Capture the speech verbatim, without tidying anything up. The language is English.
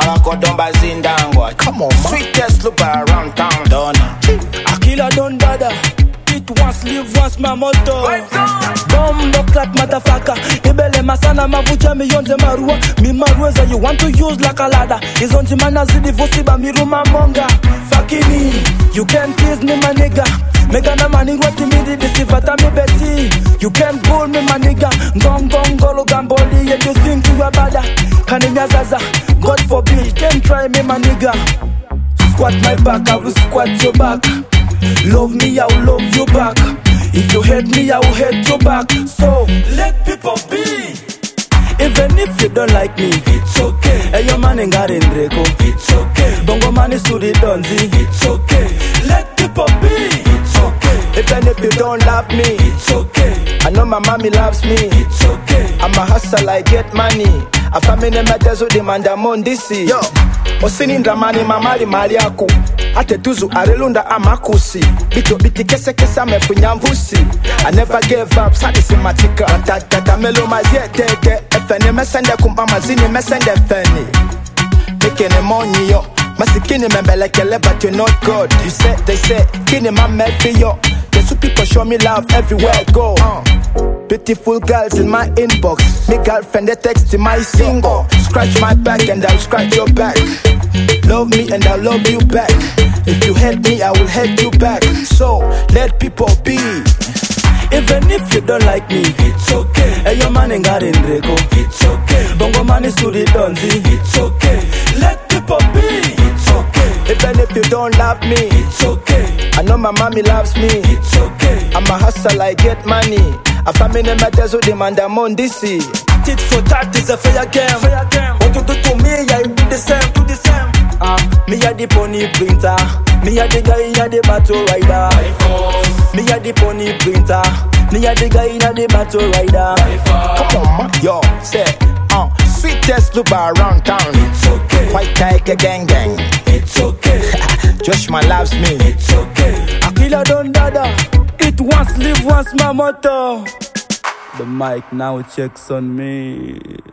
Domba Zindangwa. Come on, man. Sweetest look around town, Donna. Akila don't dada. Eat once, live once, my motto. Bombo clap, motherfucker. Ibele masana mavucha miyonze marua. Mi marueza you want to use like a ladder. Izonji manazidi vosiba miruma monga. Fakini, you can't tease me my nigga. Mega na mani wati midi disivata mi beti. You can't pull me my nigga. Gong gong golo gamboli. Yeah, you think you are bada. Kaninya zaza, God forbid. Can't try me my nigga. Squat my back, I will squat your back. Love me, I will love you back. If you hate me, I will hate you back. So, let people be. Even if you don't like me, it's okay. Hey, your man ain't got in Draco, it's okay. Bongo man is to the Donzi, it's okay. Let people be, it's okay. Even if you don't love me, it's okay. I know my mommy loves me, it's okay. I'm a hustler, I get money. A family matters who demand a mondisi. Yo, osini ndramani mamali mali yaku. Ate tuzu arelunda amakusi. Bito biti kese kese mefunya mvusi. I never gave up, sadisi matika. Tata melo mazie tete. Efene mesende kumpama zini mesende feni. Making money yo. Masikini membelekele but you're not good. You say, they say, kini mamefi yo. There's two people show me love everywhere I go. uh. Beautiful girls in my inbox. Me girlfriend they text in my single. Scratch my back and I'll scratch your back. Love me and I'll love you back. If you hate me, I will hate you back. So, let people be. Even if you don't like me, it's okay. Hey, your man ain't got in Draco, it's okay. Bongo man is to the Donzi, it's okay. Let people be, it's okay. Even if you don't love me, it's okay. I know my mommy loves me, it's okay. I'm a hustler, I get money. A family matters who demand a mondisi. Tit for tat is a fair game. Fair game. What you do to me, I do the same, do the same. Ah, uh, me a the pony printer. Me a the guy in the battle rider. Me a the pony printer. Me a the guy in the battle rider. Come on, man. Yo, say, uh, sweetest look around town. It's okay. White tiger gang gang. It's okay. Joshua loves me. It's okay. Akila don't dada. Eat once, live once, my motto. The mic now checks on me.